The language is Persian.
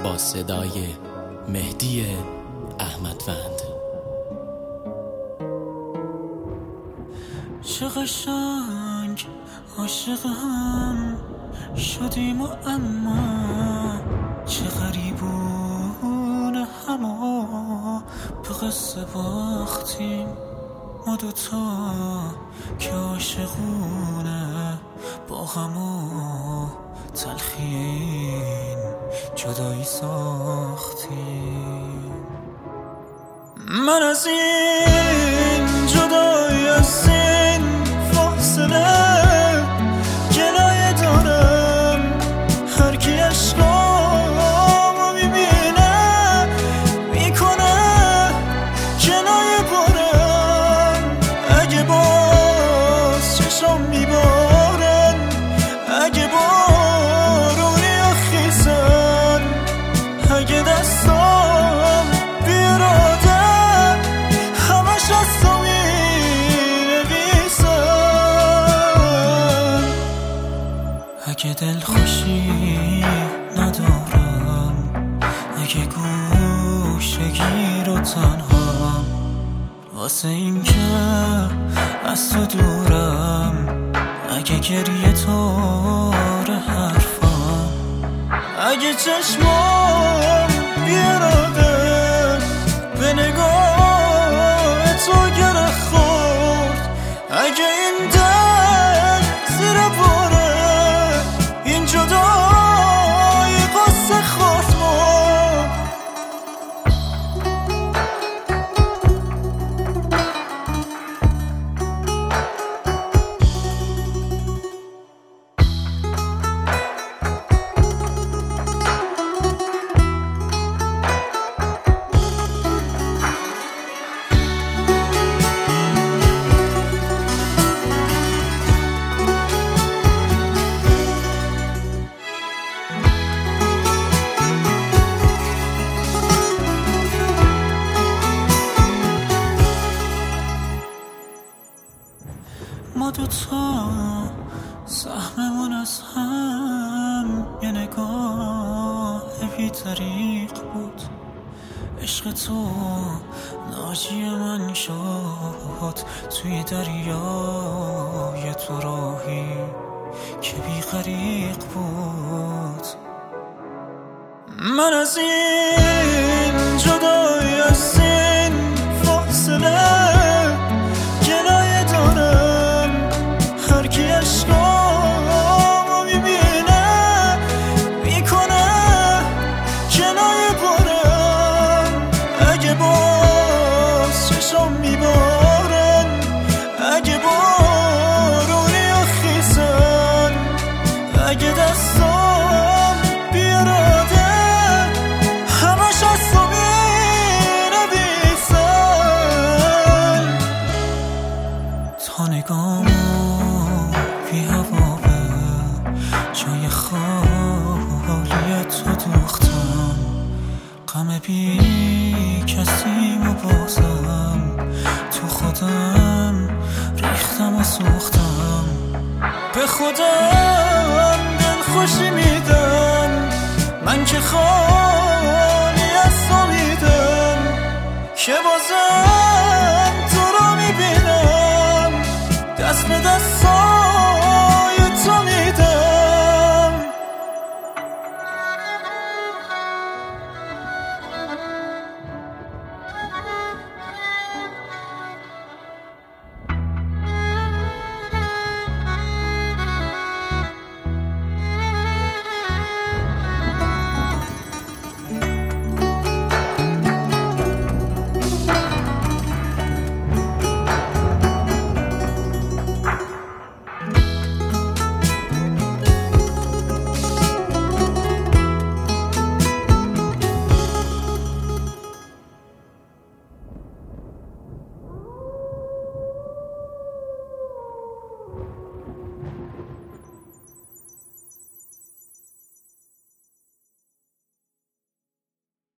با صدای مهدی احمدوند. چه قشنگ عاشق هم شدیم و اما چه غریبون همو به قصه باختیم ما دوتا که عاشقونه با همو تلخین جدایی ساختیم. من از این جدایی از این فاصله جلوی دارم، هر کی عشقامو میبینه میکنه جلوی بارم. اگه باز چشم میبارن، اگه بارونی و خیزن، اگه دستام بیراده همش از تو مینویسن. اگه دل خوشی ندارم، اگه گوشگیر و تنهام، واسه این که از تو دورم، اگه گریه تاره حرفام، اگه چشمام بیراده به نگاه تو گره خورد، اگه این دل زیر باره این جدایی قصه خورد ما دوتا سهممون از هم یه نگاه بی طریق بود. عشق تو ناجی من شد توی دریای تو راهی که بی غریق بود. من از این جدایی از این فاصله جلوی دارم، هر کی عشقامو میبینه میکنه جلوی بارم. اگه باز چشم میبارن، اگه بارونی و خیزن، اگه دستام بیراده همش از تو مینویسن. تا نگامو بی هوا به جای خالی تو دوختم، غم بی کسیمو بازم تو خودم ریختم و سوختم. به خودم دل خوشی میدم، من که خالی از تو میدم که بازم